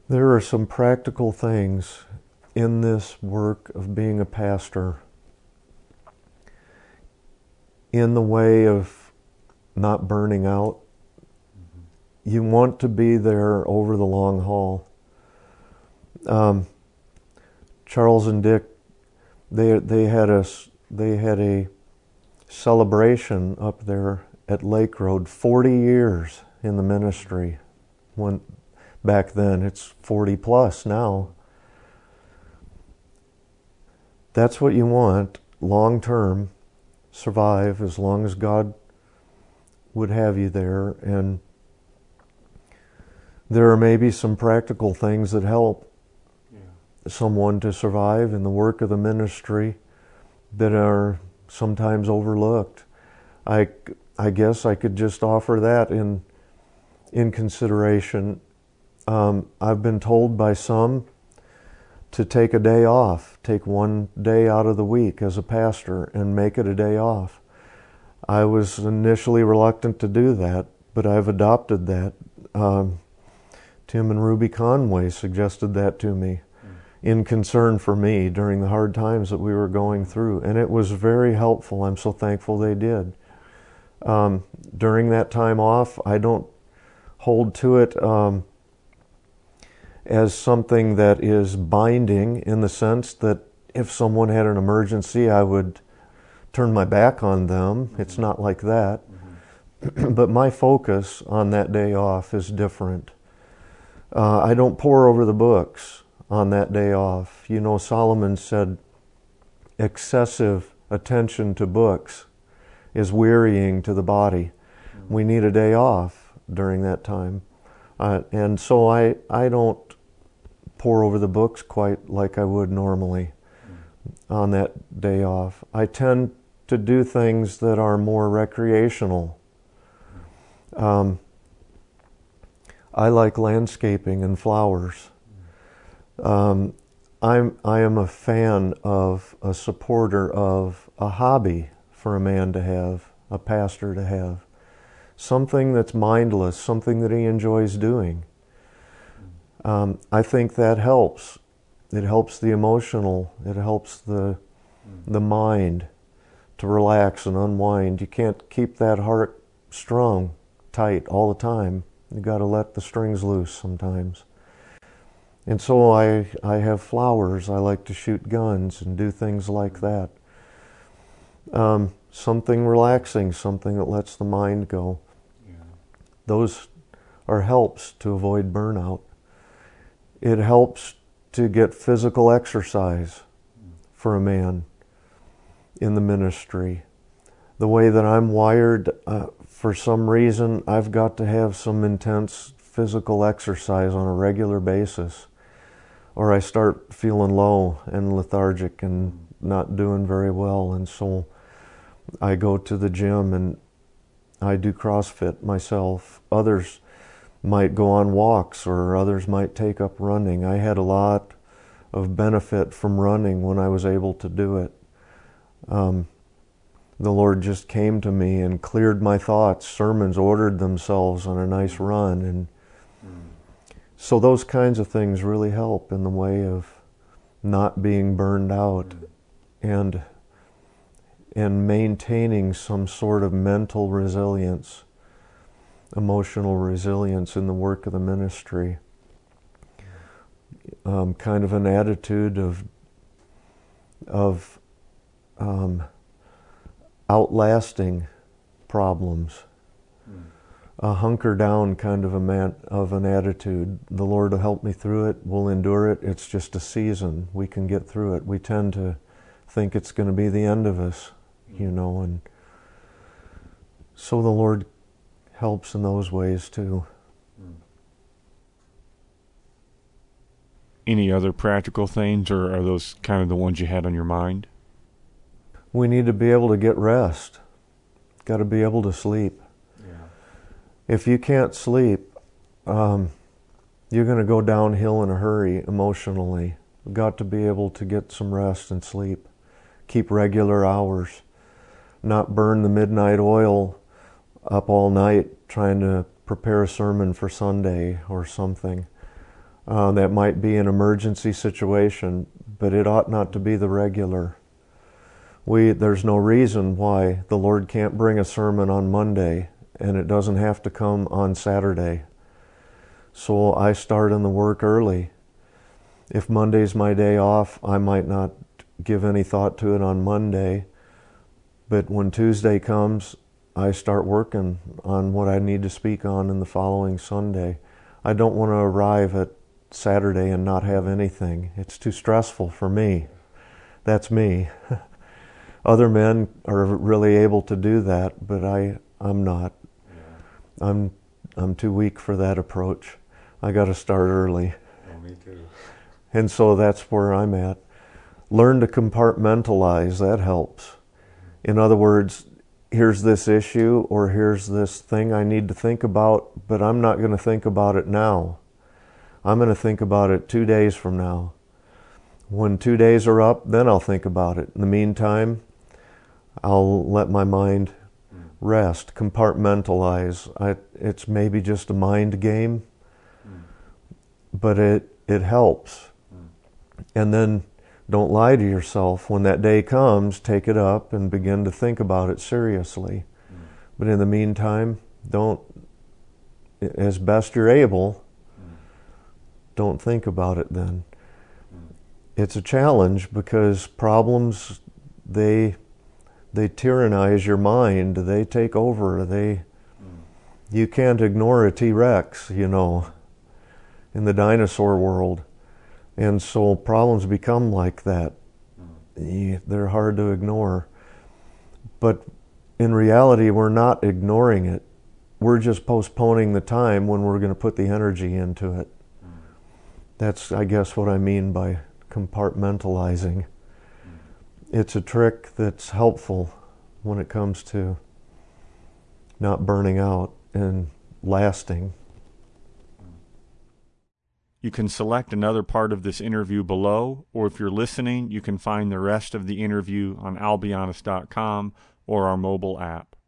There are some practical things in this work of being a pastor in the way of not burning out. You want to be there over the long haul. Charles and Dick, they had a celebration up there at Lake Road. 40 years in the ministry. When back then, it's 40 plus now. That's what you want, long term. Survive as long as God would have you there. And there are maybe some practical things that help someone to survive in the work of the ministry that are sometimes overlooked. I guess I could just offer that in consideration. I've been told by some to take a day off, take one day out of the week as a pastor and make it a day off. I was initially reluctant to do that, but I've adopted that. Tim and Ruby Conway suggested that to me in concern for me during the hard times that we were going through, and it was very helpful. I'm so thankful they did. During that time off, I don't hold to it as something that is binding, in the sense that if someone had an emergency, I would turn my back on them. It's not like that. But my focus on that day off is different. I don't pore over the books on that day off. You know, Solomon said excessive attention to books is wearying to the body. We need a day off during that time. And so I don't pore over the books quite like I would normally on that day off. I tend to do things that are more recreational. I like landscaping and flowers. I am a fan of, a supporter of a hobby for a man to have, a pastor to have. Something that's mindless, something that he enjoys doing. I think that helps. It helps the emotional, it helps the mind to relax and unwind. You can't keep that heart strung tight all the time. You got to let the strings loose sometimes. And so I have flowers. I like to shoot guns and do things like that. Something relaxing, something that lets the mind go. Yeah. Those are helps to avoid burnout. It helps to get physical exercise for a man in the ministry. The way that I'm wired, for some reason, I've got to have some intense physical exercise on a regular basis, or I start feeling low and lethargic and not doing very well. And so I go to the gym and I do CrossFit myself. Others might go on walks, or others might take up running. I had a lot of benefit from running when I was able to do it. The Lord just came to me and cleared my thoughts. Sermons ordered themselves on a nice run. And so those kinds of things really help in the way of not being burned out and maintaining some sort of mental resilience, emotional resilience in the work of the ministry. Kind of an attitude of outlasting problems. A hunker down kind of an attitude. The Lord will help me through it. We'll endure it. It's just a season. We can get through it. We tend to think it's going to be the end of us, you know, and so the Lord helps in those ways too. Any other practical things, or are those kind of the ones you had on your mind? We need to be able to get rest. Got to be able to sleep. Yeah. If you can't sleep, you're going to go downhill in a hurry emotionally. You've got to be able to get some rest and sleep. Keep regular hours. Not burn the midnight oil up all night trying to prepare a sermon for Sunday or something. That might be an emergency situation, but it ought not to be the regular. There's no reason why the Lord can't bring a sermon on Monday and it doesn't have to come on Saturday. So I start in the work early. If Monday's my day off, I might not give any thought to it on Monday, but when Tuesday comes, I start working on what I need to speak on in the following Sunday. I don't want to arrive at Saturday and not have anything. It's too stressful for me. That's me. Other men are really able to do that, but I'm not. Yeah. I'm too weak for that approach. I got to start early. Oh, me too. And so that's where I'm at. Learn to compartmentalize. That helps. In other words, here's this issue or here's this thing I need to think about, but I'm not going to think about it now. I'm going to think about it 2 days from now. When 2 days are up, then I'll think about it. In the meantime, I'll let my mind rest, compartmentalize. It's maybe just a mind game, but it helps. And then don't lie to yourself. When that day comes, take it up and begin to think about it seriously. But in the meantime, don't, as best you're able, don't think about it then. It's a challenge because problems, they tyrannize your mind. They take over. You can't ignore a T-Rex, in the dinosaur world. And so problems become like that. They're hard to ignore. But in reality, we're not ignoring it. We're just postponing the time when we're going to put the energy into it. That's, I guess, what I mean by compartmentalizing. It's a trick that's helpful when it comes to not burning out and lasting. You can select another part of this interview below, or if you're listening, you can find the rest of the interview on albionist.com or our mobile app.